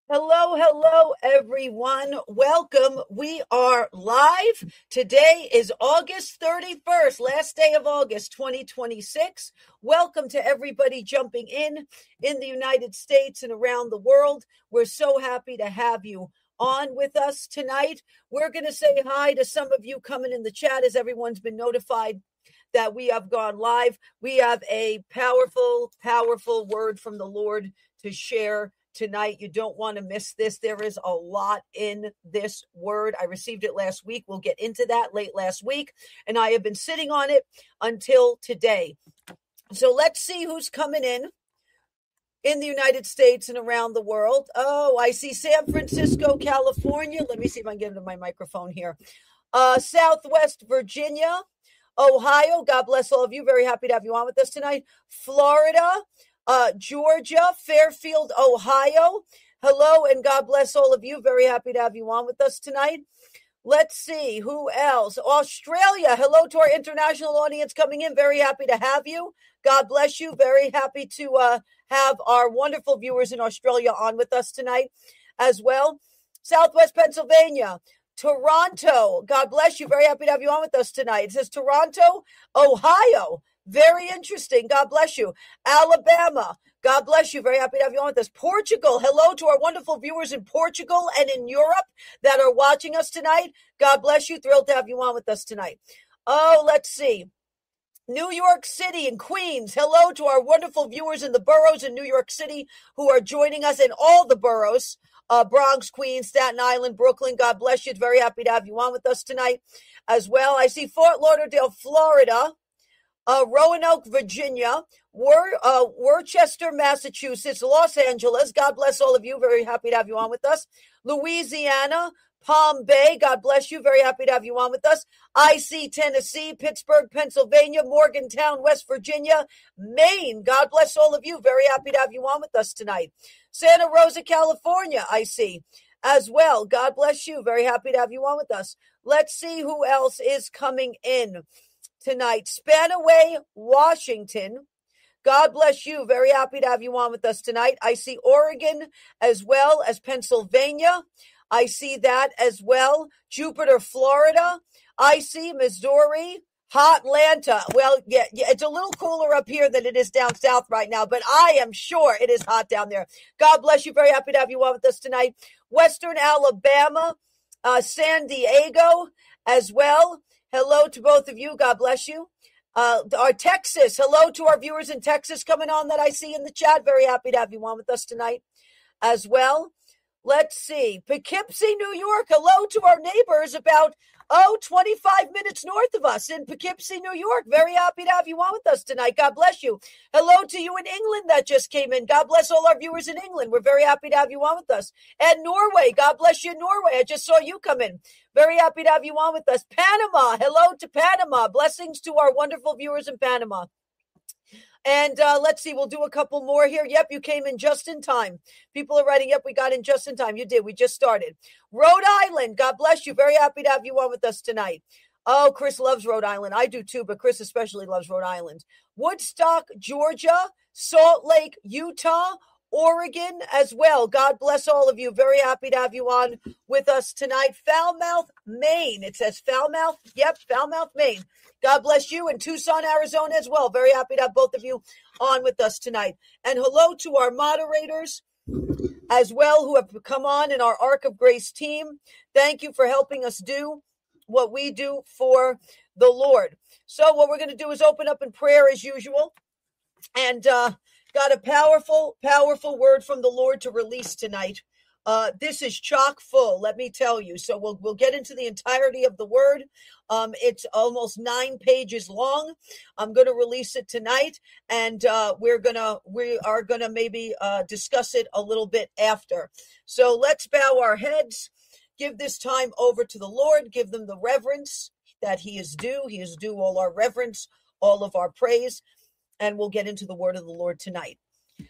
Hello, hello, everyone. Welcome. We are live. Today is August 31st, last day of August 2026. Welcome to everybody jumping in the United States and around the world. We're so happy to have you on with us tonight. We're going to say hi to some of you coming in the chat as everyone's been notified that we have gone live. We have a powerful, powerful word from the Lord to share tonight. You don't want to miss this. There is a lot in this word. I received it last week. We'll get into that late last week. And I have been sitting on it until today. So let's see who's coming in the United States and around the world. Oh, I see San Francisco, California. Let me see if I can get into my microphone here. Southwest Virginia, Ohio. God bless all of you. Very happy to have you on with us tonight. Florida, Georgia, Fairfield, Ohio. Hello, and God bless all of you. Very happy to have you on with us tonight. Let's see, who else? Australia. Hello to our international audience coming in. Very happy to have you. God bless you. Very happy to have our wonderful viewers in Australia on with us tonight as well. Southwest Pennsylvania. Toronto. God bless you. Very happy to have you on with us tonight. It says Toronto, Ohio. Very interesting. God bless you. Alabama. God bless you. Very happy to have you on with us. Portugal. Hello to our wonderful viewers in Portugal and in Europe that are watching us tonight. God bless you. Thrilled to have you on with us tonight. Oh, let's see. New York City and Queens. Hello to our wonderful viewers in the boroughs in New York City who are joining us in all the boroughs. Bronx, Queens, Staten Island, Brooklyn. God bless you. Very happy to have you on with us tonight as well. I see Fort Lauderdale, Florida. Roanoke, Virginia, Worcester, Massachusetts, Los Angeles. God bless all of you. Very happy to have you on with us. Louisiana, Palm Bay. God bless you. Very happy to have you on with us. IC, Tennessee, Pittsburgh, Pennsylvania, Morgantown, West Virginia, Maine. God bless all of you. Very happy to have you on with us tonight. Santa Rosa, California, I see as well. God bless you. Very happy to have you on with us. Let's see who else is coming in tonight. Spanaway, Washington. God bless you. Very happy to have you on with us tonight. I see Oregon as well as Pennsylvania. I see that as well. Jupiter, Florida. I see Missouri. Hotlanta. Well, yeah, it's a little cooler up here than it is down south right now, but I am sure it is hot down there. God bless you. Very happy to have you on with us tonight. Western Alabama, San Diego as well. Hello to both of you. God bless you. Our Texas. Hello to our viewers in Texas coming on that I see in the chat. Very happy to have you on with us tonight as well. Let's see. Poughkeepsie, New York. Hello to our neighbors about 25 minutes north of us in Poughkeepsie, New York. Very happy to have you on with us tonight. God bless you. Hello to you in England that just came in. God bless all our viewers in England. We're very happy to have you on with us. And Norway. God bless you, Norway. I just saw you come in. Very happy to have you on with us. Panama. Hello to Panama. Blessings to our wonderful viewers in Panama. And let's see, we'll do a couple more here. Yep, you came in just in time. People are writing, yep, we got in just in time. You did. We just started. Rhode Island, God bless you. Very happy to have you on with us tonight. Oh, Chris loves Rhode Island. I do too, but Chris especially loves Rhode Island. Woodstock, Georgia, Salt Lake, Utah, Oregon as well. God bless all of you. Very happy to have you on with us tonight. Falmouth, Maine. It says Falmouth. Yep, Falmouth, Maine. God bless you. And Tucson, Arizona as well. Very happy to have both of you on with us tonight. And hello to our moderators as well who have come on in our Ark of Grace team. Thank you for helping us do what we do for the Lord. So what we're going to do is open up in prayer as usual. And got a powerful, powerful word from the Lord to release tonight. This is chock full, let me tell you. So we'll get into the entirety of the word. It's almost 9 pages long. I'm going to release it tonight, and we are gonna maybe discuss it a little bit after. So let's bow our heads, give this time over to the Lord, give them the reverence that He is due. He is due all our reverence, all of our praise, and we'll get into the word of the Lord tonight.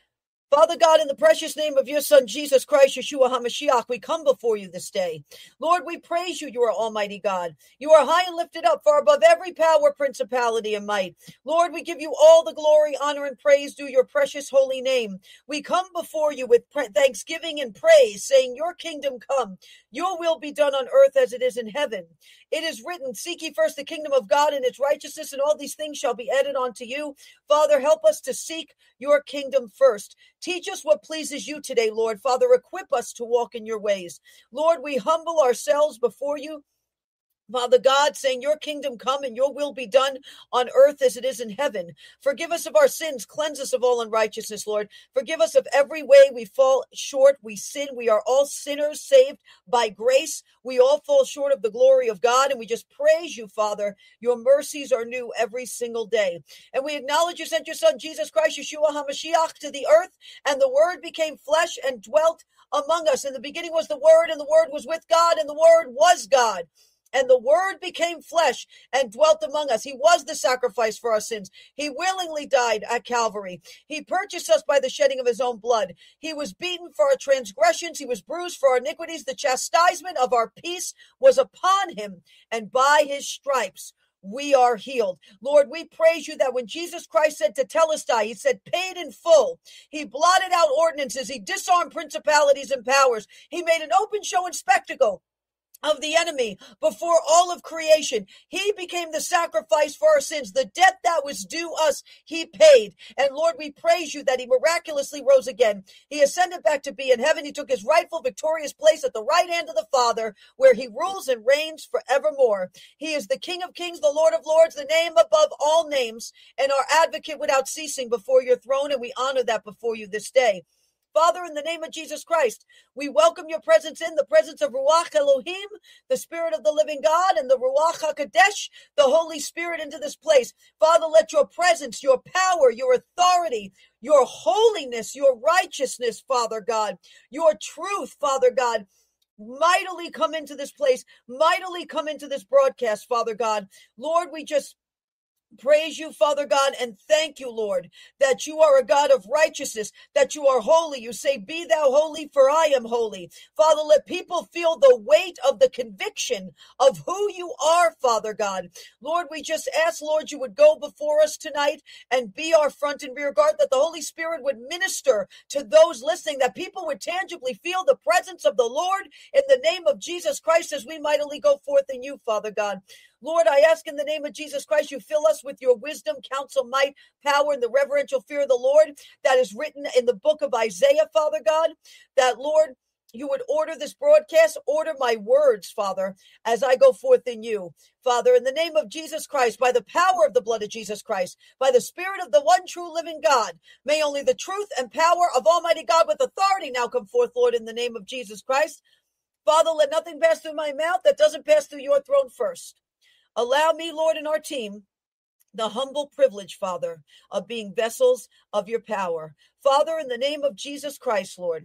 Father God, in the precious name of your Son, Jesus Christ, Yeshua HaMashiach, we come before you this day. Lord, we praise you. You are Almighty God. You are high and lifted up, far above every power, principality, and might. Lord, we give you all the glory, honor, and praise due your precious holy name. We come before you with thanksgiving and praise, saying, your kingdom come, your will be done on earth as it is in heaven. It is written, seek ye first the kingdom of God and its righteousness, and all these things shall be added unto you. Father, help us to seek your kingdom first. Teach us what pleases you today, Lord. Father, equip us to walk in your ways. Lord, we humble ourselves before you, Father God, saying your kingdom come and your will be done on earth as it is in heaven. Forgive us of our sins. Cleanse us of all unrighteousness, Lord. Forgive us of every way we fall short. We sin. We are all sinners saved by grace. We all fall short of the glory of God. And we just praise you, Father. Your mercies are new every single day. And we acknowledge you sent your Son, Jesus Christ, Yeshua HaMashiach, to the earth. And the Word became flesh and dwelt among us. In the beginning was the Word, and the Word was with God, and the Word was God. And the Word became flesh and dwelt among us. He was the sacrifice for our sins. He willingly died at Calvary. He purchased us by the shedding of his own blood. He was beaten for our transgressions. He was bruised for our iniquities. The chastisement of our peace was upon him, and by his stripes we are healed. Lord, we praise you that when Jesus Christ said tetelestai, he said paid in full. He blotted out ordinances. He disarmed principalities and powers. He made an open show and spectacle of the enemy before all of creation. He became the sacrifice for our sins. The debt that was due us, he paid. And Lord, we praise you that he miraculously rose again. He ascended back to be in heaven. He took his rightful victorious place at the right hand of the Father, where he rules and reigns forevermore. He is the King of kings, the Lord of lords, the name above all names, and our advocate without ceasing before your throne. And we honor that before you this day. Father, in the name of Jesus Christ, we welcome your presence in the presence of Ruach Elohim, the Spirit of the living God, and the Ruach HaKodesh, the Holy Spirit, into this place. Father, let your presence, your power, your authority, your holiness, your righteousness, Father God, your truth, Father God, mightily come into this place, mightily come into this broadcast, Father God. Lord, we just praise you, Father God, and thank you, Lord, that you are a God of righteousness, that you are holy. You say, be thou holy, for I am holy. Father, let people feel the weight of the conviction of who you are, Father God. Lord, we just ask, Lord, you would go before us tonight and be our front and rear guard, that the Holy Spirit would minister to those listening, that people would tangibly feel the presence of the Lord in the name of Jesus Christ as we mightily go forth in you, Father God. Lord, I ask in the name of Jesus Christ, you fill us with your wisdom, counsel, might, power, and the reverential fear of the Lord that is written in the book of Isaiah, Father God, that, Lord, you would order this broadcast, order my words, Father, as I go forth in you. Father, in the name of Jesus Christ, by the power of the blood of Jesus Christ, by the Spirit of the one true living God, may only the truth and power of Almighty God with authority now come forth, Lord, in the name of Jesus Christ. Father, let nothing pass through my mouth that doesn't pass through your throne first. Allow me, Lord, and our team the humble privilege, Father, of being vessels of your power. Father, in the name of Jesus Christ, Lord,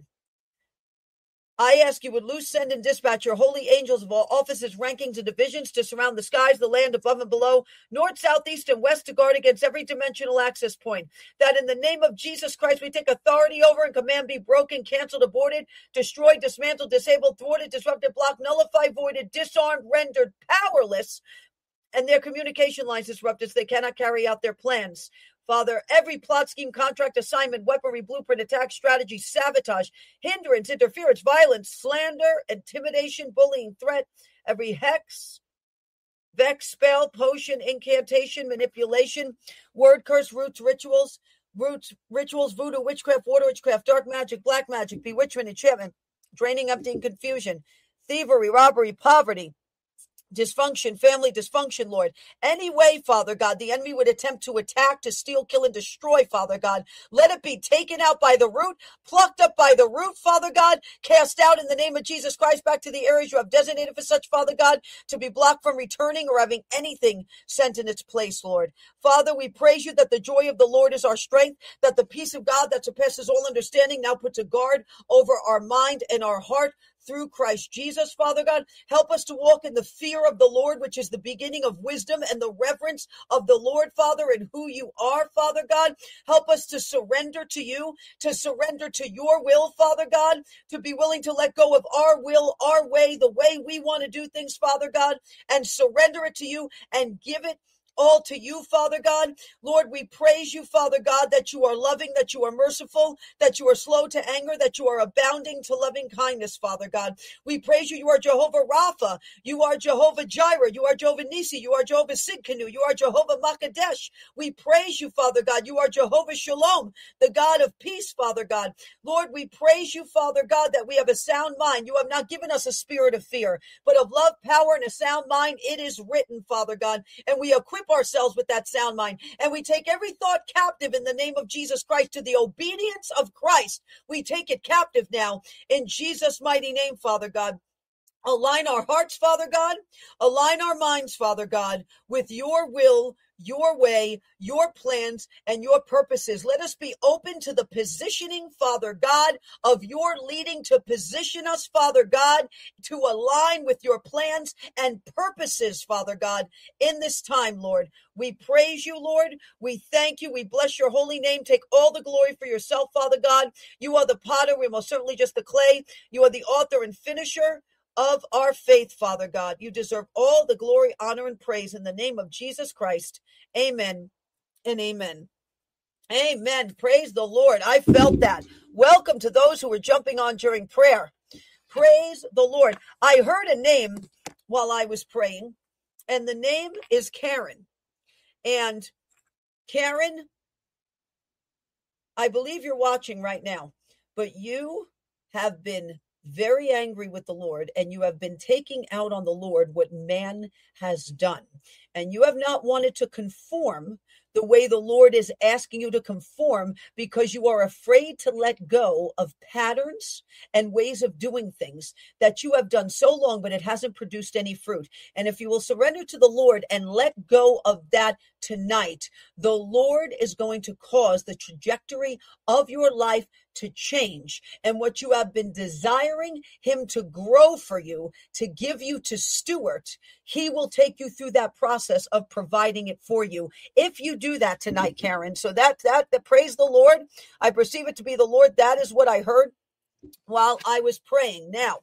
I ask you would loose, send, and dispatch your holy angels of all offices, rankings, and divisions to surround the skies, the land above and below, north, south, east, and west, to guard against every dimensional access point. That in the name of Jesus Christ, we take authority over and command be broken, canceled, aborted, destroyed, dismantled, disabled, thwarted, disrupted, blocked, nullified, voided, disarmed, rendered powerless, and their communication lines disrupted so they cannot carry out their plans. Father, every plot, scheme, contract, assignment, weaponry, blueprint, attack, strategy, sabotage, hindrance, interference, violence, slander, intimidation, bullying, threat, every hex, vex, spell, potion, incantation, manipulation, word curse, rituals, voodoo, witchcraft, water witchcraft, dark magic, black magic, bewitchment, enchantment, draining, emptying, confusion, thievery, robbery, poverty, dysfunction, family dysfunction, Lord. Any way, Father God, the enemy would attempt to attack, to steal, kill, and destroy, Father God. Let it be taken out by the root, plucked up by the root, Father God, cast out in the name of Jesus Christ back to the areas you have designated for such, Father God, to be blocked from returning or having anything sent in its place, Lord. Father, we praise you that the joy of the Lord is our strength, that the peace of God that surpasses all understanding now puts a guard over our mind and our heart. through Christ Jesus, Father God. Help us to walk in the fear of the Lord, which is the beginning of wisdom, and the reverence of the Lord, Father, and who you are, Father God. Help us to surrender to you, to surrender to your will, Father God, to be willing to let go of our will, our way, the way we want to do things, Father God, and surrender it to you and give it all to you, Father God. Lord, we praise you, Father God, that you are loving, that you are merciful, that you are slow to anger, that you are abounding to loving kindness, Father God. We praise you. You are Jehovah Rapha. You are Jehovah Jireh. You are Jehovah Nisi. You are Jehovah Sidkenu. You are Jehovah Makadesh. We praise you, Father God. You are Jehovah Shalom, the God of peace, Father God. Lord, we praise you, Father God, that we have a sound mind. You have not given us a spirit of fear, but of love, power, and a sound mind. It is written, Father God, and we equip ourselves with that sound mind, and we take every thought captive in the name of Jesus Christ to the obedience of Christ. We take it captive now in Jesus' mighty name, Father God. Align our hearts, Father God. Align our minds, Father God, with your will, your way, your plans, and your purposes. Let us be open to the positioning, Father God, of your leading to position us, Father God, to align with your plans and purposes, Father God, in this time, Lord. We praise you, Lord. We thank you. We bless your holy name. Take all the glory for yourself, Father God. You are the potter. We're most certainly just the clay. You are the author and finisher of our faith, Father God. You deserve all the glory, honor, and praise in the name of Jesus Christ. Amen and amen. Amen. Praise the Lord. I felt that. Welcome to those who were jumping on during prayer. Praise the Lord. I heard a name while I was praying, and the name is Karen. And Karen, I believe you're watching right now, but you have been very angry with the Lord, and you have been taking out on the Lord what man has done. And you have not wanted to conform the way the Lord is asking you to conform, because you are afraid to let go of patterns and ways of doing things that you have done so long, but it hasn't produced any fruit. And if you will surrender to the Lord and let go of that tonight, the Lord is going to cause the trajectory of your life to change. And what you have been desiring him to grow for you, to give you to steward, he will take you through that process of providing it for you. If you do that tonight, Karen. So that praise the Lord. I perceive it to be the Lord. That is what I heard while I was praying. Now,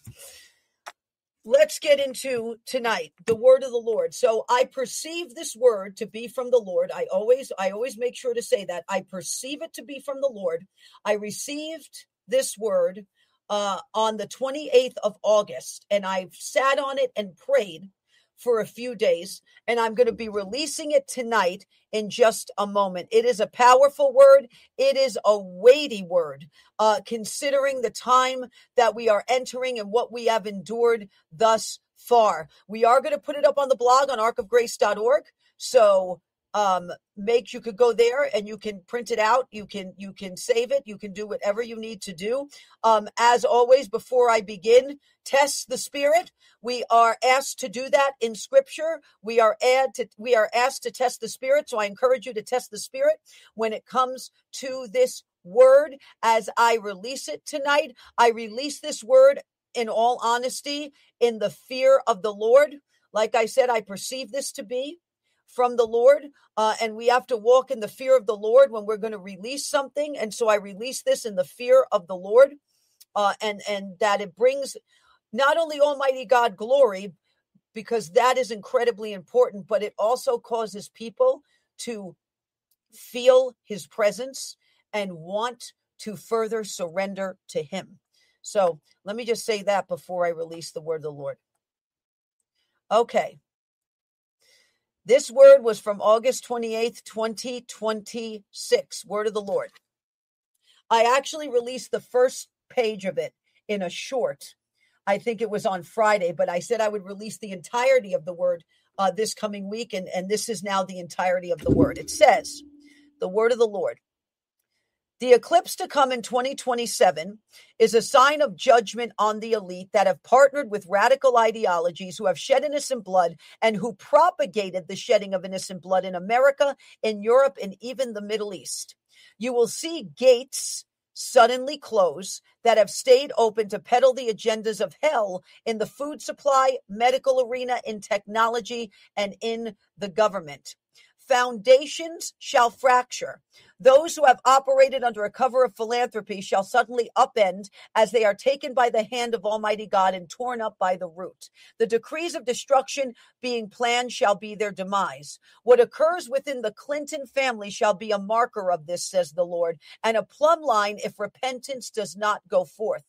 let's get into tonight, the word of the Lord. So I perceive this word to be from the Lord. I always make sure to say that. I perceive it to be from the Lord. I received this word on the 28th of August, and I've sat on it and prayed for a few days, and I'm going to be releasing it tonight in just a moment. It is a powerful word. It is a weighty word, considering the time that we are entering and what we have endured thus far. We are going to put it up on the blog on arkofgrace.org. So you could go there and you can print it out. You can save it. You can do whatever you need to do. As always, before I begin, test the spirit. We are asked to do that in scripture. We are asked to test the spirit. So I encourage you to test the spirit when it comes to this word. As I release it tonight, I release this word in all honesty, in the fear of the Lord. Like I said, I perceive this to be from the Lord, and we have to walk in the fear of the Lord when we're going to release something. And so I release this in the fear of the Lord, and that it brings not only Almighty God glory, because that is incredibly important, but it also causes people to feel his presence and want to further surrender to him. So let me just say that before I release the word of the Lord. Okay. This word was from August 28th, 2026, word of the Lord. I actually released the first page of it in a short. I think it was on Friday, but I said I would release the entirety of the word this coming week, and this is now the entirety of the word. It says, the word of the Lord. The eclipse to come in 2027 is a sign of judgment on the elite that have partnered with radical ideologies who have shed innocent blood and who propagated the shedding of innocent blood in America, in Europe, and even the Middle East. You will see gates suddenly close, that have stayed open to peddle the agendas of hell in the food supply, medical arena, in technology, and in the government. Foundations shall fracture. Those who have operated under a cover of philanthropy shall suddenly upend as they are taken by the hand of Almighty God and torn up by the root. The decrees of destruction being planned shall be their demise. What occurs within the Clinton family shall be a marker of this, says the Lord, and a plumb line if repentance does not go forth.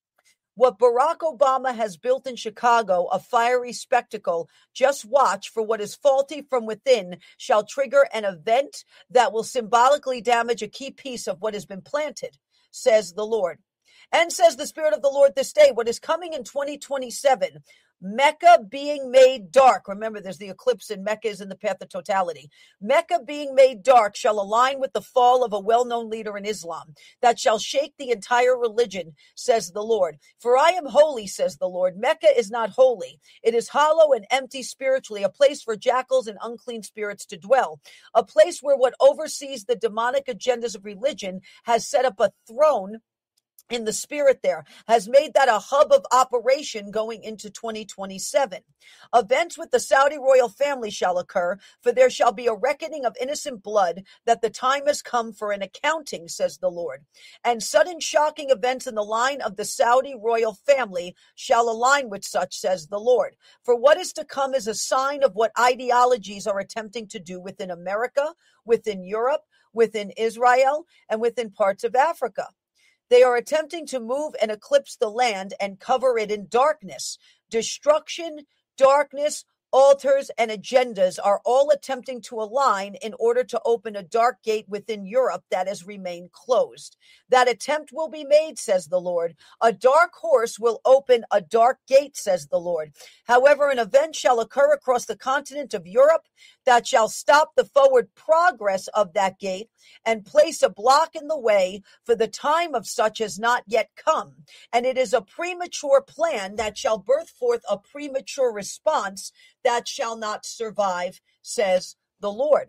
What Barack Obama has built in Chicago, a fiery spectacle, just watch, for what is faulty from within shall trigger an event that will symbolically damage a key piece of what has been planted, says the Lord. And says the Spirit of the Lord this day, what is coming in 2027, Mecca being made dark. Remember, there's the eclipse in Mecca is in the path of totality. Mecca being made dark shall align with the fall of a well-known leader in Islam that shall shake the entire religion, says the Lord. For I am holy, says the Lord. Mecca is not holy. It is hollow and empty spiritually, a place for jackals and unclean spirits to dwell, a place where what oversees the demonic agendas of religion has set up a throne in the spirit there, has made that a hub of operation going into 2027. Events with the Saudi royal family shall occur, for there shall be a reckoning of innocent blood, that the time has come for an accounting, says the Lord. And sudden shocking events in the line of the Saudi royal family shall align with such, says the Lord. For what is to come is a sign of what ideologies are attempting to do within America, within Europe, within Israel, and within parts of Africa. They are attempting to move and eclipse the land and cover it in darkness. Destruction, darkness, altars, and agendas are all attempting to align in order to open a dark gate within Europe that has remained closed. That attempt will be made, says the Lord. A dark horse will open a dark gate, says the Lord. However, an event shall occur across the continent of Europe that shall stop the forward progress of that gate and place a block in the way, for the time of such has not yet come. And it is a premature plan that shall birth forth a premature response that shall not survive, says the Lord.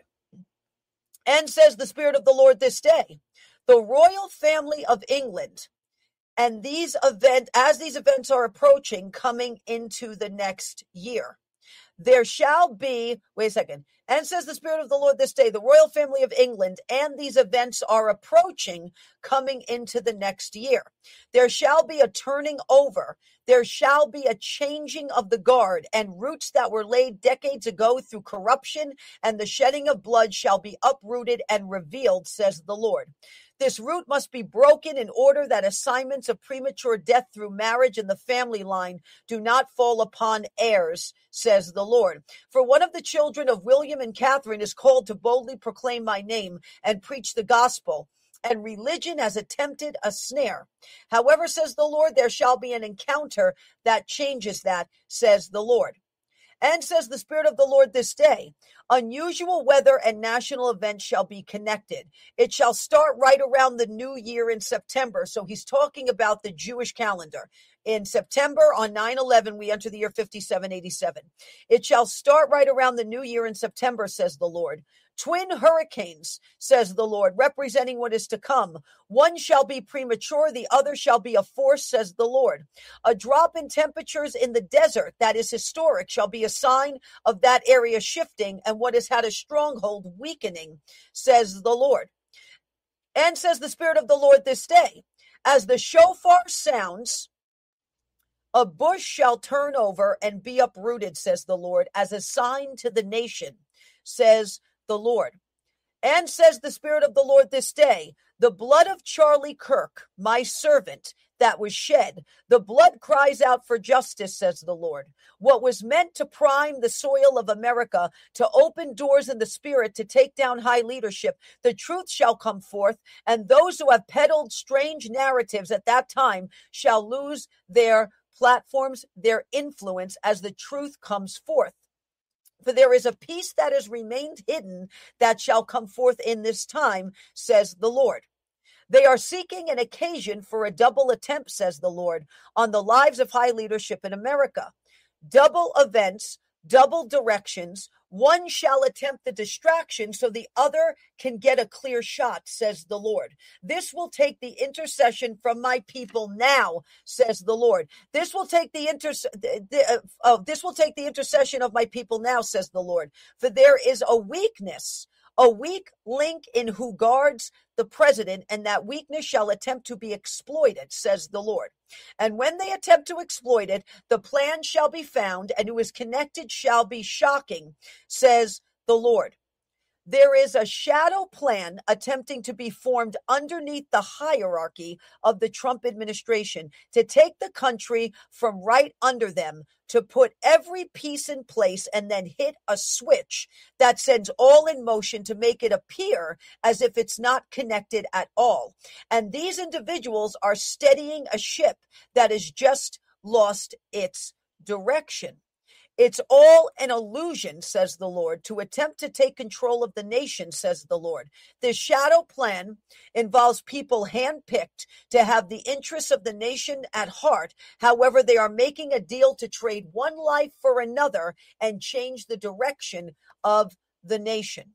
And says the Spirit of the Lord this day, the royal family of England, and as these events are approaching, coming into the next year, there shall be, and says the Spirit of the Lord this day, the royal family of England, and these events are approaching, coming into the next year. There shall be a turning over. There shall be a changing of the guard, and roots that were laid decades ago through corruption and the shedding of blood shall be uprooted and revealed, says the Lord. This root must be broken in order that assignments of premature death through marriage in the family line do not fall upon heirs, says the Lord. For one of the children of William and Catherine is called to boldly proclaim my name and preach the gospel, and religion has attempted a snare. However, says the Lord, there shall be an encounter that changes that, says the Lord. And says the Spirit of the Lord this day, unusual weather and national events shall be connected. It shall start right around the new year in September. So he's talking about the Jewish calendar. In September, on 9/11, we enter the year 5787. It shall start right around the new year in September, says the Lord. Twin hurricanes, says the Lord, representing what is to come. One shall be premature, the other shall be a force, says the Lord. A drop in temperatures in the desert that is historic shall be a sign of that area shifting, and what has had a stronghold weakening, says the Lord. And says the Spirit of the Lord this day, as the shofar sounds, a bush shall turn over and be uprooted, says the Lord, as a sign to the nation, says the Lord. And says the Spirit of the Lord this day, the blood of Charlie Kirk, my servant, that was shed, the blood cries out for justice, says the Lord. What was meant to prime the soil of America, to open doors in the spirit, to take down high leadership, the truth shall come forth, and those who have peddled strange narratives at that time shall lose their platforms, their influence, as the truth comes forth. For there is a peace that has remained hidden that shall come forth in this time, says the Lord. They are seeking an occasion for a double attempt, says the Lord, on the lives of high leadership in America. Double events, double directions, One shall attempt the distraction so the other can get a clear shot, says the Lord. This will take the intercession from my people now, says the Lord. This will take the intercession of my people now, says the Lord. For there is a weak link in who guards the president, and that weakness shall attempt to be exploited, says the Lord. And when they attempt to exploit it, the plan shall be found, and who is connected shall be shocking, says the Lord. There is a shadow plan attempting to be formed underneath the hierarchy of the Trump administration to take the country from right under them, to put every piece in place and then hit a switch that sends all in motion to make it appear as if it's not connected at all. And these individuals are steadying a ship that has just lost its direction. It's all an illusion, says the Lord, to attempt to take control of the nation, says the Lord. This shadow plan involves people handpicked to have the interests of the nation at heart. However, they are making a deal to trade one life for another and change the direction of the nation.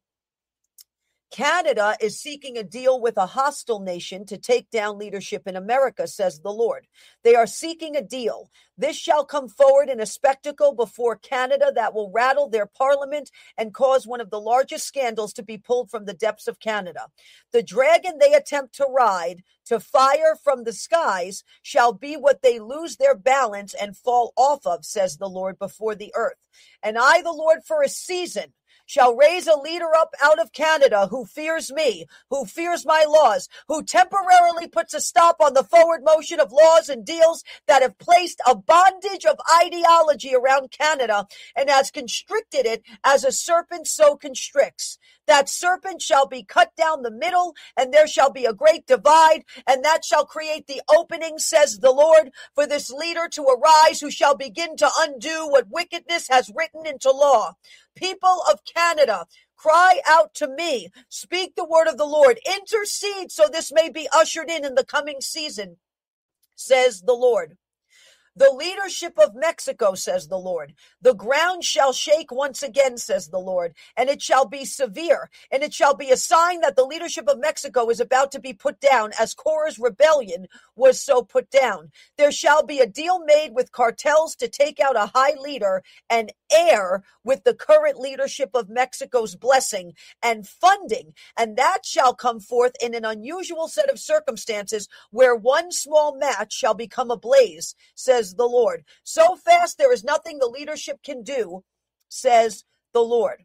Canada is seeking a deal with a hostile nation to take down leadership in America, says the Lord. They are seeking a deal. This shall come forward in a spectacle before Canada that will rattle their parliament and cause one of the largest scandals to be pulled from the depths of Canada. The dragon they attempt to ride, to fire from the skies, shall be what they lose their balance and fall off of, says the Lord, before the earth. And I, the Lord, for a season, shall raise a leader up out of Canada who fears me, who fears my laws, who temporarily puts a stop on the forward motion of laws and deals that have placed a bondage of ideology around Canada and has constricted it as a serpent so constricts. That serpent shall be cut down the middle, and there shall be a great divide, and that shall create the opening, says the Lord, for this leader to arise who shall begin to undo what wickedness has written into law. People of Canada, cry out to me, speak the word of the Lord, intercede so this may be ushered in the coming season, says the Lord. The leadership of Mexico, says the Lord, the ground shall shake once again, says the Lord, and it shall be severe, and it shall be a sign that the leadership of Mexico is about to be put down as Korah's rebellion was so put down. There shall be a deal made with cartels to take out a high leader and heir with the current leadership of Mexico's blessing and funding, and that shall come forth in an unusual set of circumstances where one small match shall become a blaze, says the Lord. So fast there is nothing the leadership can do, says the Lord.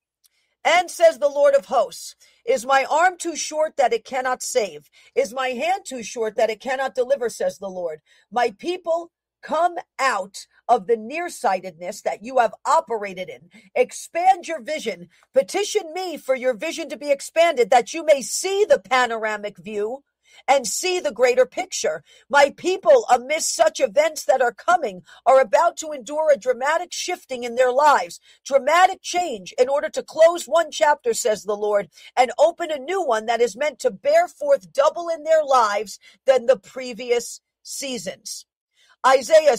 And says the Lord of hosts, is my arm too short that it cannot save? Is my hand too short that it cannot deliver, says the Lord? My people, come out of the nearsightedness that you have operated in. Expand your vision. Petition me for your vision to be expanded, that you may see the panoramic view and see the greater picture. My people, amidst such events that are coming, are about to endure a dramatic shifting in their lives, dramatic change in order to close one chapter, says the Lord, and open a new one that is meant to bear forth double in their lives than the previous seasons. Isaiah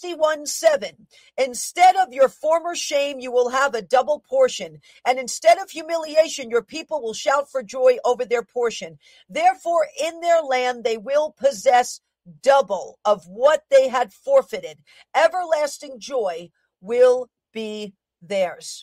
61:7. Instead of your former shame, you will have a double portion. And instead of humiliation, your people will shout for joy over their portion. Therefore, in their land, they will possess double of what they had forfeited. Everlasting joy will be theirs.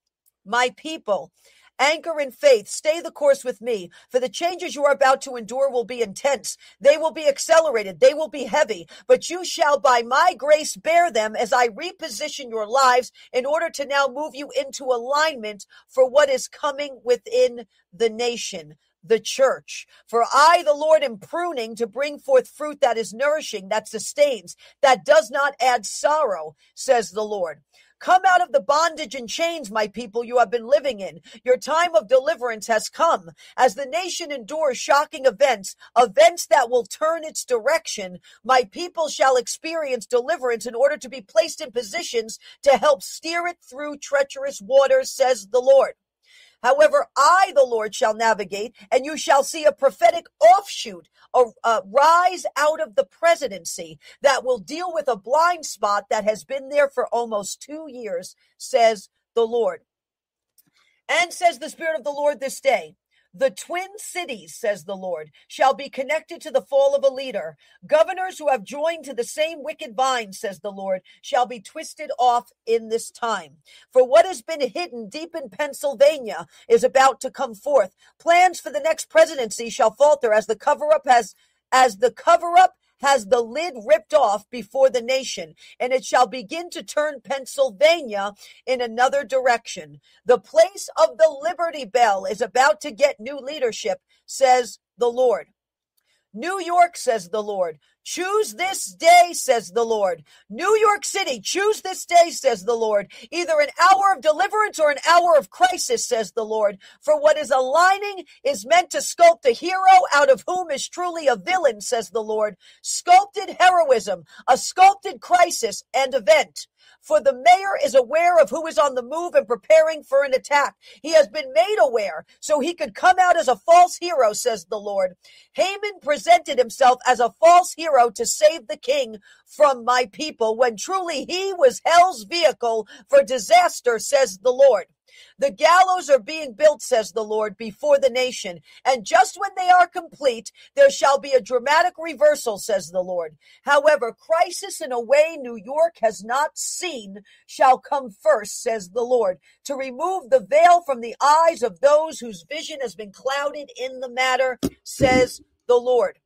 My people, anchor in faith. Stay the course with me, for the changes you are about to endure will be intense. They will be accelerated. They will be heavy, but you shall by my grace bear them as I reposition your lives in order to now move you into alignment for what is coming within the nation, the church. For I, the Lord, am pruning to bring forth fruit that is nourishing, that sustains, that does not add sorrow, says the Lord. Come out of the bondage and chains, my people, you have been living in. Your time of deliverance has come. As the nation endures shocking events that will turn its direction, my people shall experience deliverance in order to be placed in positions to help steer it through treacherous waters, says the Lord. However, I, the Lord, shall navigate, and you shall see a prophetic offshoot rise out of the presidency that will deal with a blind spot that has been there for almost 2 years, says the Lord. And says the Spirit of the Lord this day, the twin cities, says the Lord, shall be connected to the fall of a leader. Governors who have joined to the same wicked vine, says the Lord, shall be twisted off in this time. For what has been hidden deep in Pennsylvania is about to come forth. Plans for the next presidency shall falter as the cover-up has the lid ripped off before the nation, and it shall begin to turn Pennsylvania in another direction. The place of the Liberty Bell is about to get new leadership, says the Lord. New York, says the Lord, choose this day, says the Lord. New York City, choose this day, says the Lord. Either an hour of deliverance or an hour of crisis, says the Lord. For what is aligning is meant to sculpt a hero out of whom is truly a villain, says the Lord. Sculpted heroism, a sculpted crisis and event. For the mayor is aware of who is on the move and preparing for an attack. He has been made aware so he could come out as a false hero, says the Lord. Haman presented himself as a false hero to save the king from my people, when truly he was hell's vehicle for disaster, says the Lord. The gallows are being built, says the Lord, before the nation. And just when they are complete, there shall be a dramatic reversal, says the Lord. However, crisis in a way New York has not seen shall come first, says the Lord, to remove the veil from the eyes of those whose vision has been clouded in the matter, says the Lord.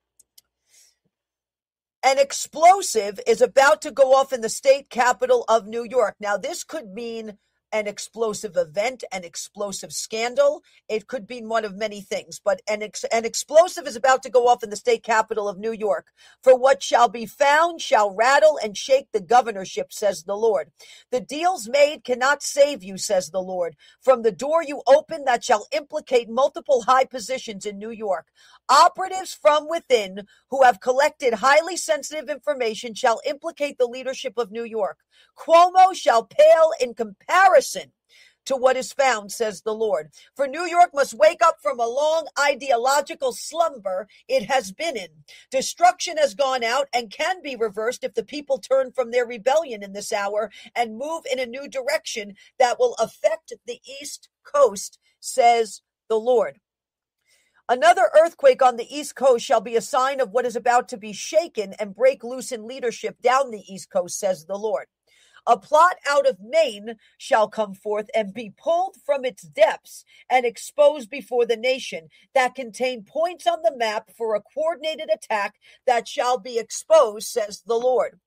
An explosive is about to go off in the state capital of New York. Now, this could mean an explosive event, an explosive scandal. It could be one of many things, but an explosive is about to go off in the state capital of New York. For what shall be found shall rattle and shake the governorship, says the Lord. The deals made cannot save you, says the Lord. From the door you open that shall implicate multiple high positions in New York. Operatives from within who have collected highly sensitive information shall implicate the leadership of New York. Cuomo shall pale in comparison to what is found, says the Lord. For New York must wake up from a long ideological slumber it has been in. Destruction has gone out and can be reversed if the people turn from their rebellion in this hour and move in a new direction that will affect the East Coast, says the Lord. Another earthquake on the East Coast shall be a sign of what is about to be shaken and break loose in leadership down the East Coast, says the Lord. A plot out of Maine shall come forth and be pulled from its depths and exposed before the nation that contain points on the map for a coordinated attack that shall be exposed, says the Lord.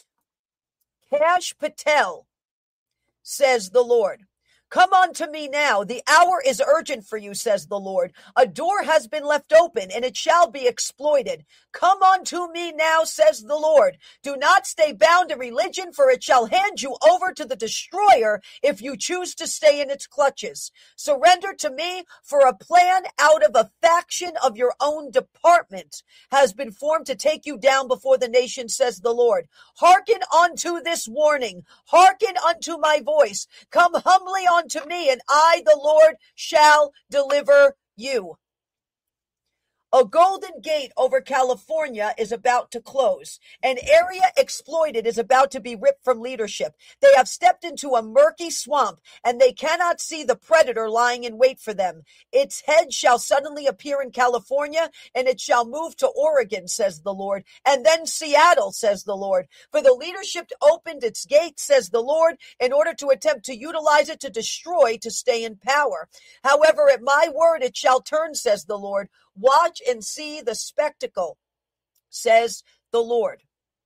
Kash Patel, says the Lord. Come unto me now. The hour is urgent for you, says the Lord. A door has been left open, and it shall be exploited. Come unto me now, says the Lord. Do not stay bound to religion, for it shall hand you over to the destroyer if you choose to stay in its clutches. Surrender to me, for a plan out of a faction of your own department has been formed to take you down before the nation, says the Lord. Hearken unto this warning. Hearken unto my voice. Come humbly unto me, and I, the Lord, shall deliver you. A golden gate over California is about to close. An area exploited is about to be ripped from leadership. They have stepped into a murky swamp, and they cannot see the predator lying in wait for them. Its head shall suddenly appear in California, and it shall move to Oregon, says the Lord, and then Seattle, says the Lord. For the leadership opened its gates, says the Lord, in order to attempt to utilize it to destroy, to stay in power. However, at my word it shall turn, says the Lord. Watch and see the spectacle, says the Lord.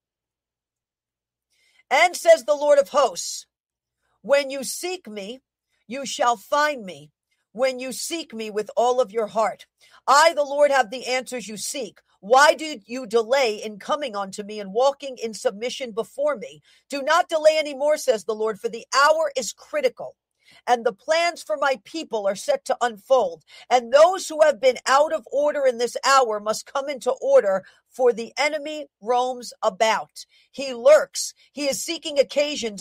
And says the Lord of hosts, when you seek me, you shall find me. When you seek me with all of your heart. I, the Lord, have the answers you seek. Why do you delay in coming unto me and walking in submission before me? Do not delay any more, says the Lord, for the hour is critical. And the plans for my people are set to unfold. And those who have been out of order in this hour must come into order for the enemy roams about. He lurks. He is seeking occasions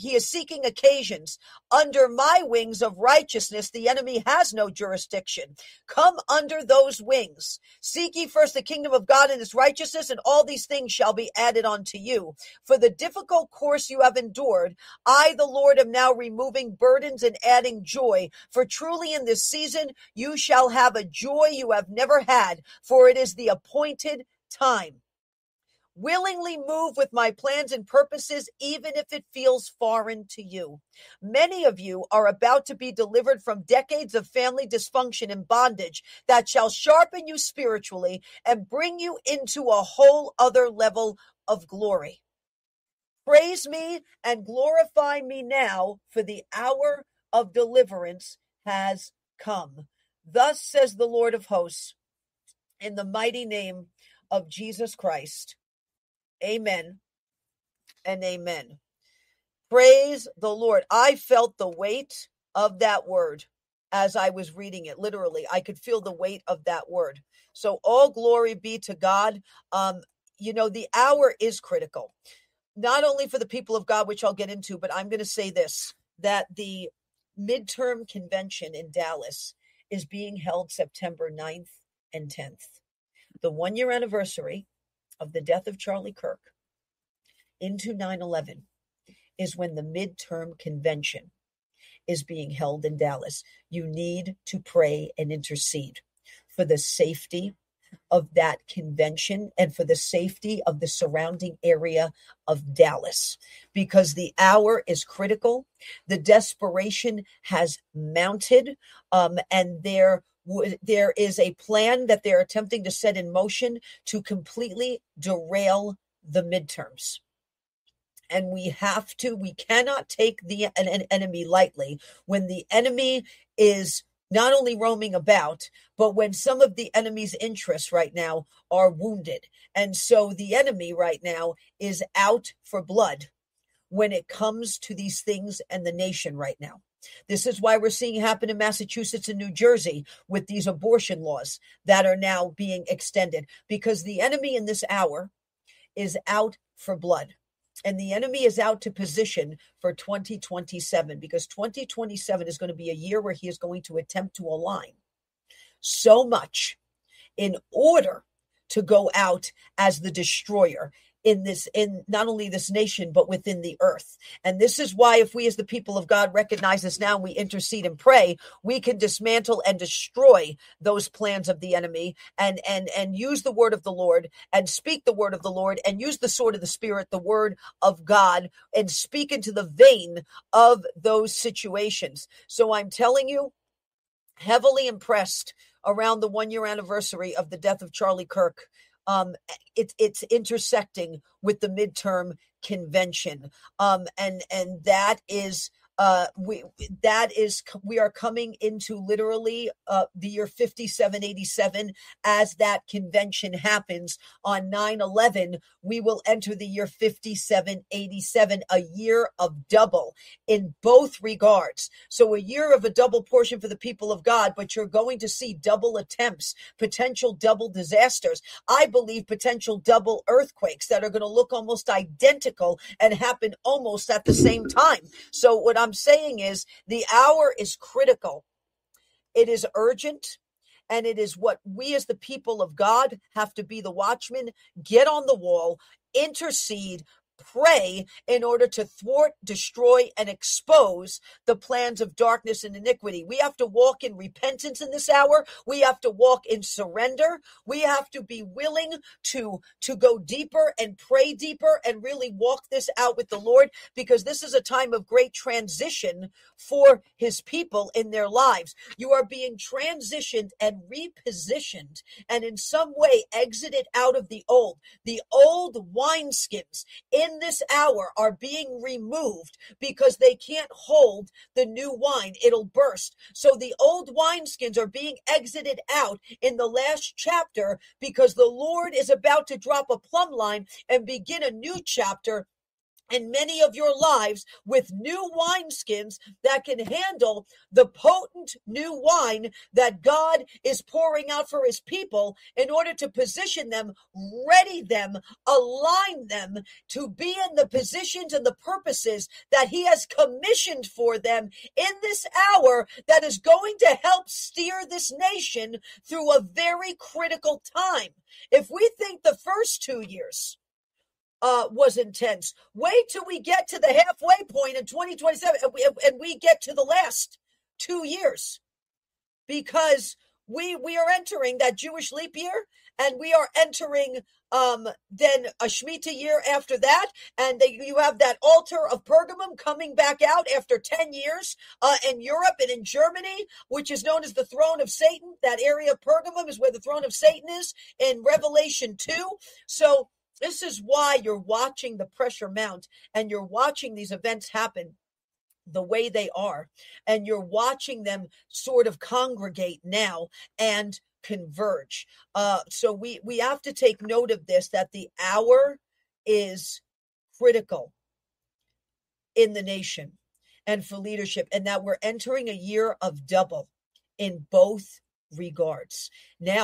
under my wings of righteousness. The enemy has no jurisdiction. Come under those wings. Seek ye first the kingdom of God and his righteousness, and all these things shall be added unto you. For the difficult course you have endured, I, the Lord, am now removing burdens and adding joy. For truly in this season you shall have a joy you have never had, for it is the appointed time. Willingly move with my plans and purposes, even if it feels foreign to you. Many of you are about to be delivered from decades of family dysfunction and bondage that shall sharpen you spiritually and bring you into a whole other level of glory. Praise me and glorify me now, for the hour of deliverance has come. Thus says the Lord of hosts, in the mighty name of Jesus Christ. Amen and amen. Praise the Lord. I felt the weight of that word as I was reading it. Literally, I could feel the weight of that word. So all glory be to God. The hour is critical, not only for the people of God, which I'll get into, but I'm going to say this, that the midterm convention in Dallas is being held September 9th and 10th. The 1-year anniversary of the death of Charlie Kirk into 9/11 is when the midterm convention is being held in Dallas. You need to pray and intercede for the safety of that convention and for the safety of the surrounding area of Dallas, because the hour is critical. The desperation has mounted, and there is a plan that they're attempting to set in motion to completely derail the midterms. And we cannot take an enemy lightly when the enemy is not only roaming about, but when some of the enemy's interests right now are wounded. And so the enemy right now is out for blood when it comes to these things and the nation right now. This is why we're seeing happen in Massachusetts and New Jersey with these abortion laws that are now being extended, because the enemy in this hour is out for blood. And the enemy is out to position for 2027, because 2027 is going to be a year where he is going to attempt to align so much in order to go out as the destroyer in not only this nation, but within the earth. And this is why, if we as the people of God recognize this now and we intercede and pray, we can dismantle and destroy those plans of the enemy and use the word of the Lord and speak the word of the Lord and use the sword of the Spirit, the word of God, and speak into the vein of those situations. So I'm telling you, heavily impressed around the 1-year anniversary of the death of Charlie Kirk. It's intersecting with the midterm convention. And that is, we are coming into literally the year 5787 as that convention happens on 9/11. We will enter the year 5787, a year of double in both regards. So a year of a double portion for the people of God, but you're going to see double attempts, potential double disasters. I believe potential double earthquakes that are going to look almost identical and happen almost at the same time. So what I'm saying is the hour is critical. It is urgent. And it is what we as the people of God have to be the watchmen, get on the wall, intercede, pray in order to thwart, destroy, and expose the plans of darkness and iniquity. We have to walk in repentance in this hour. We have to walk in surrender. We have to be willing to go deeper and pray deeper and really walk this out with the Lord, because this is a time of great transition for his people in their lives. You are being transitioned and repositioned and in some way exited out of the old. The old wineskins in this hour are being removed because they can't hold the new wine. It'll burst. So the old wineskins are being exited out in the last chapter, because the Lord is about to drop a plumb line and begin a new chapter and many of your lives with new wineskins that can handle the potent new wine that God is pouring out for his people in order to position them, ready them, align them to be in the positions and the purposes that he has commissioned for them in this hour that is going to help steer this nation through a very critical time. If we think the first 2 years was intense. Wait till we get to the halfway point in 2027 and we get to the last 2 years, because we are entering that Jewish leap year, and we are entering then a Shemitah year after that, and you have that altar of Pergamum coming back out after 10 years in Europe and in Germany, which is known as the throne of Satan. That area of Pergamum is where the throne of Satan is in Revelation 2. So this is why you're watching the pressure mount, and you're watching these events happen the way they are, and you're watching them sort of congregate now and converge. So we have to take note of this, that the hour is critical in the nation and for leadership, and that we're entering a year of double in both regards. Now,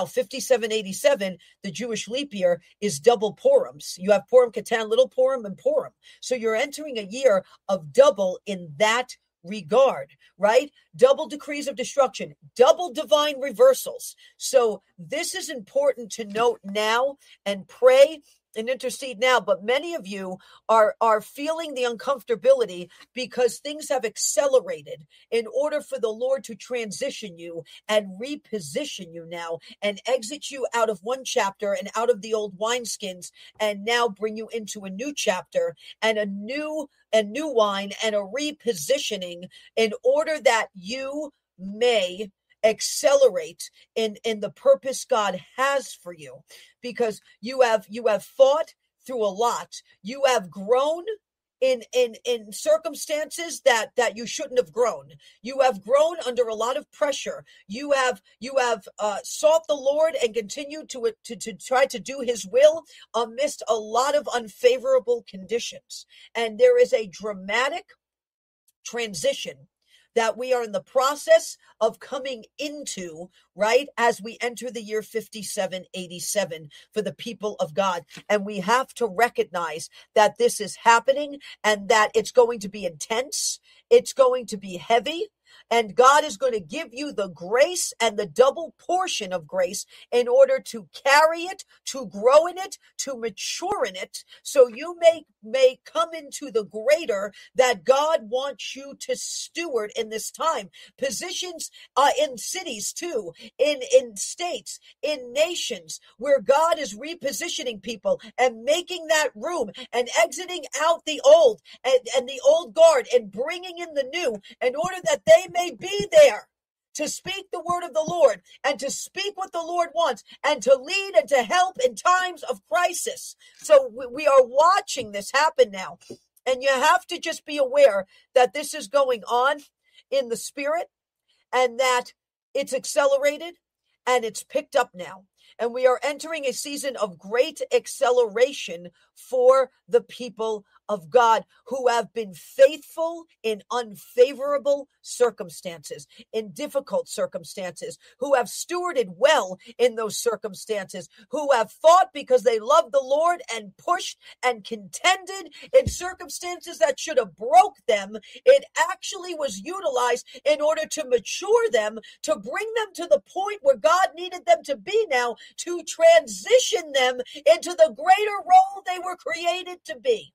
5787, the Jewish leap year, is double Purims. You have Purim Katan, Little Purim, and Purim. So you're entering a year of double in that regard, right? Double decrees of destruction, double divine reversals. So this is important to note now and pray and intercede now. But many of you are feeling the uncomfortability because things have accelerated in order for the Lord to transition you and reposition you now and exit you out of one chapter and out of the old wineskins, and now bring you into a new chapter and a new wine and a repositioning in order that you may accelerate in the purpose God has for you, because you have fought through a lot. You have grown in circumstances that you shouldn't have grown. You have grown under a lot of pressure. You have sought the Lord and continued to try to do his will amidst a lot of unfavorable conditions. And there is a dramatic transition that we are in the process of coming into, right, as we enter the year 5787 for the people of God. And we have to recognize that this is happening and that it's going to be intense. It's going to be heavy. And God is going to give you the grace and the double portion of grace in order to carry it, to grow in it, to mature in it, so you may come into the greater that God wants you to steward in this time. Positions in cities too, in states, in nations, where God is repositioning people and making that room and exiting out the old and the old guard and bringing in the new, in order that they may be there to speak the word of the Lord and to speak what the Lord wants and to lead and to help in times of crisis. So we are watching this happen now. And you have to just be aware that this is going on in the spirit, and that it's accelerated and it's picked up now. And we are entering a season of great acceleration for the people of God who have been faithful in unfavorable circumstances, in difficult circumstances, who have stewarded well in those circumstances, who have fought because they love the Lord and pushed and contended in circumstances that should have broke them. It actually was utilized in order to mature them, to bring them to the point where God needed them to be now, to transition them into the greater role they were created to be.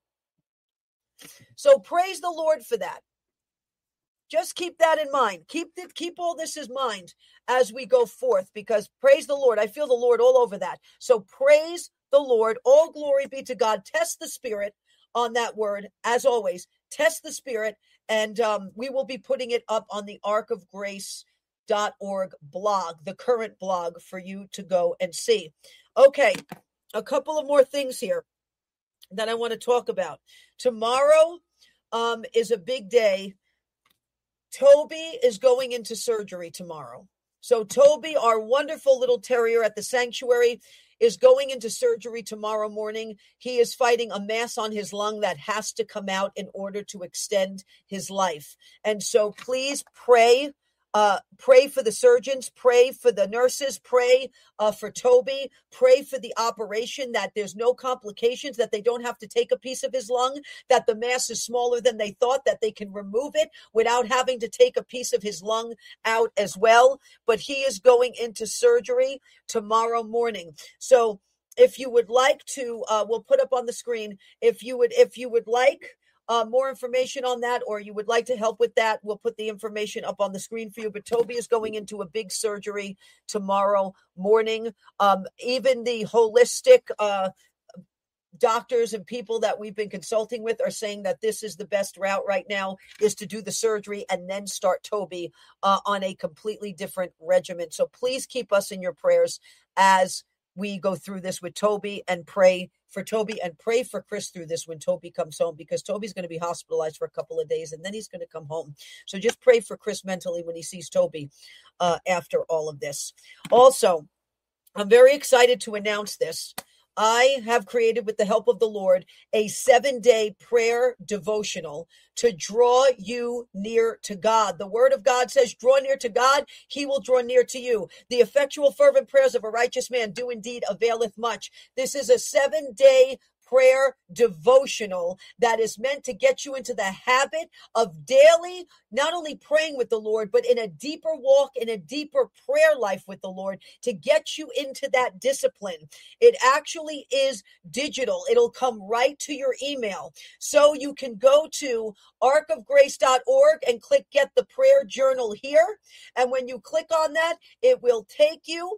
So praise the Lord for that. Just keep that in mind. Keep all this in mind as we go forth, because praise the Lord. I feel the Lord all over that. So praise the Lord. All glory be to God. Test the spirit on that word. As always, test the spirit. And we will be putting it up on the arkofgrace.org blog, the current blog, for you to go and see. Okay, a couple of more things here that I want to talk about. Tomorrow is a big day. Toby is going into surgery tomorrow. So Toby, our wonderful little terrier at the sanctuary, is going into surgery tomorrow morning. He is fighting a mass on his lung that has to come out in order to extend his life. And so please pray. Pray for the surgeons, pray for the nurses, pray for Toby, pray for the operation, that there's no complications, that they don't have to take a piece of his lung, that the mass is smaller than they thought, that they can remove it without having to take a piece of his lung out as well. But he is going into surgery tomorrow morning. So if you would like to, we'll put up on the screen, if you would like more information on that, or you would like to help with that, we'll put the information up on the screen for you. But Toby is going into a big surgery tomorrow morning. Even the holistic doctors and people that we've been consulting with are saying that this is the best route right now, is to do the surgery and then start Toby on a completely different regimen. So please keep us in your prayers as we go through this with Toby, and pray for Toby and pray for Chris through this when Toby comes home, because Toby's going to be hospitalized for a couple of days and then he's going to come home. So just pray for Chris mentally when he sees Toby after all of this. Also, I'm very excited to announce this. I have created, with the help of the Lord, a 7-day prayer devotional to draw you near to God. The word of God says, draw near to God, he will draw near to you. The effectual fervent prayers of a righteous man do indeed availeth much. This is a 7-day prayer devotional that is meant to get you into the habit of daily, not only praying with the Lord, but in a deeper walk, in a deeper prayer life with the Lord, to get you into that discipline. It actually is digital. It'll come right to your email. So you can go to arcofgrace.org and click Get the Prayer Journal here. And when you click on that, it will take you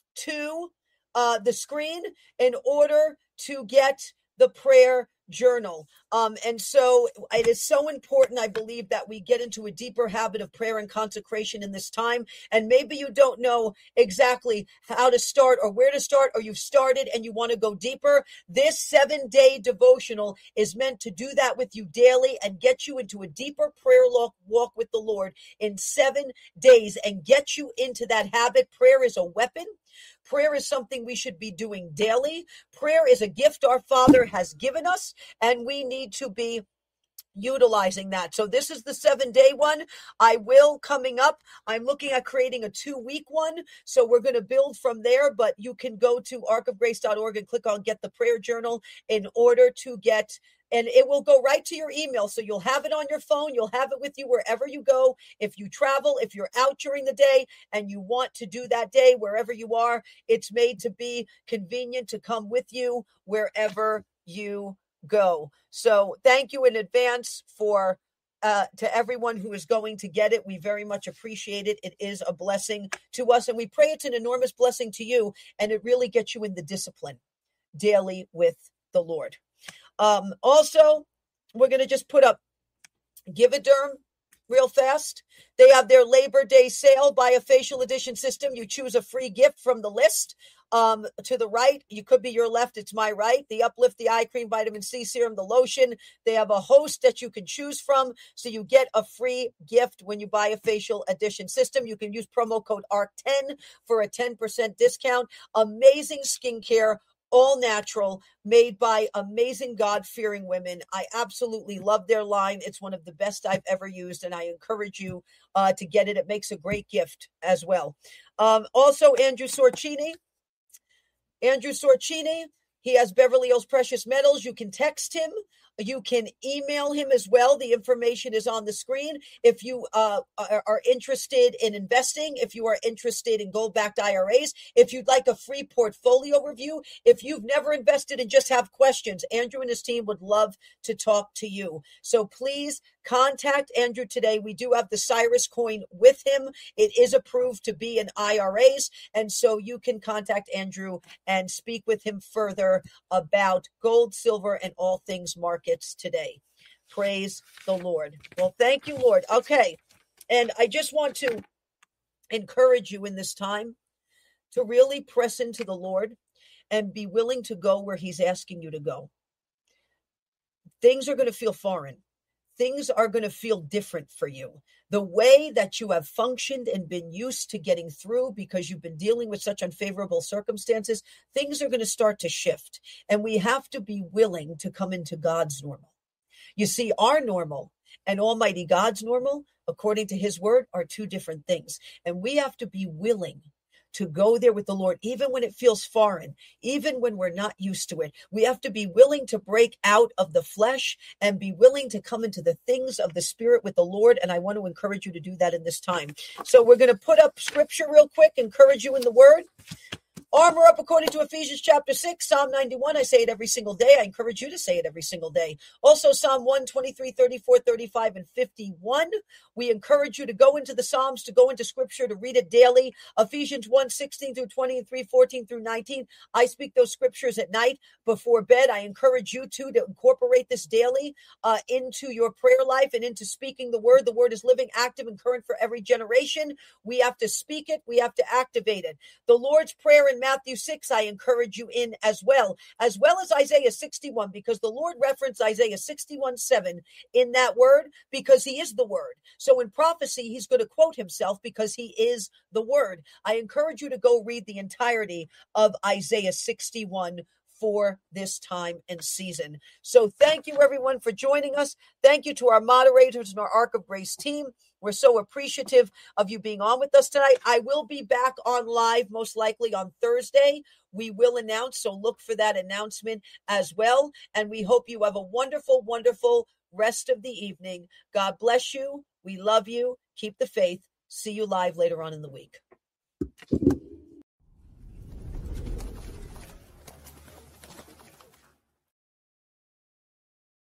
to the screen in order to get the prayer journal. And so it is so important, I believe, that we get into a deeper habit of prayer and consecration in this time. And maybe you don't know exactly how to start or where to start, or you've started and you want to go deeper. This 7-day devotional is meant to do that with you daily and get you into a deeper prayer walk with the Lord in 7 days and get you into that habit. Prayer is a weapon. Prayer is something we should be doing daily. Prayer is a gift our Father has given us, and we need to be utilizing that. So this is the 7-day one. I will, coming up, I'm looking at creating a 2-week one. So we're going to build from there, but you can go to arcofgrace.org and click on Get the Prayer Journal in order to get, and it will go right to your email. So you'll have it on your phone. You'll have it with you wherever you go. If you travel, if you're out during the day and you want to do that day, wherever you are, it's made to be convenient to come with you wherever you go. So thank you in advance for to everyone who is going to get it. We very much appreciate it. It is a blessing to us, and we pray it's an enormous blessing to you, and it really gets you in the discipline daily with the Lord. Also, we're going to just put up Gividerm real fast. They have their Labor Day sale. Buy a facial edition system. You choose a free gift from the list. To the right, you could be your left, it's my right. The Uplift, the eye cream, vitamin C serum, the lotion. They have a host that you can choose from. So you get a free gift when you buy a facial edition system. You can use promo code ARC10 for a 10% discount. Amazing skincare, all natural, made by amazing God-fearing women. I absolutely love their line. It's one of the best I've ever used, and I encourage you to get it. It makes a great gift as well. Also, Andrew Sorcini, he has Beverly Hills Precious Metals. You can text him. You can email him as well. The information is on the screen. If you are interested in investing, if you are interested in gold-backed IRAs, if you'd like a free portfolio review, if you've never invested and just have questions, Andrew and his team would love to talk to you. So please contact Andrew today. We do have the Cyrus coin with him. It is approved to be in IRAs, and so you can contact Andrew and speak with him further about gold, silver, and all things markets today. Praise the Lord. Well, thank you, Lord. Okay, and I just want to encourage you in this time to really press into the Lord and be willing to go where he's asking you to go. Things are going to feel foreign. things are going to feel different for you. The way that you have functioned and been used to getting through because you've been dealing with such unfavorable circumstances, things are going to start to shift. And we have to be willing to come into God's normal. You see, our normal and Almighty God's normal, according to his word, are two different things. And we have to be willing to go there with the Lord, even when it feels foreign, even when we're not used to it. We have to be willing to break out of the flesh and be willing to come into the things of the Spirit with the Lord. And I want to encourage you to do that in this time. So we're going to put up scripture real quick, encourage you in the word. Armor up according to Ephesians chapter 6, Psalm 91. I say it every single day. I encourage you to say it every single day. Also, Psalm 1, 23, 34, 35, and 51. We encourage you to go into the Psalms, to go into scripture, to read it daily. Ephesians 1, 16 through 20, and 3, 14 through 19. I speak those scriptures at night before bed. I encourage you to incorporate this daily into your prayer life and into speaking the word. The word is living, active, and current for every generation. We have to speak it. We have to activate it. The Lord's Prayer in Matthew 6, I encourage you in as well as Isaiah 61, because the Lord referenced Isaiah 61:7 in that word because he is the word. So in prophecy, he's going to quote himself because he is the word. I encourage you to go read the entirety of Isaiah 61 for this time and season. So thank you, everyone, for joining us. Thank you to our moderators and our Ark of Grace team. We're so appreciative of you being on with us tonight. I will be back on live most likely on Thursday. We will announce, so look for that announcement as well. And we hope you have a wonderful, wonderful rest of the evening. God bless you. We love you. Keep the faith. See you live later on in the week.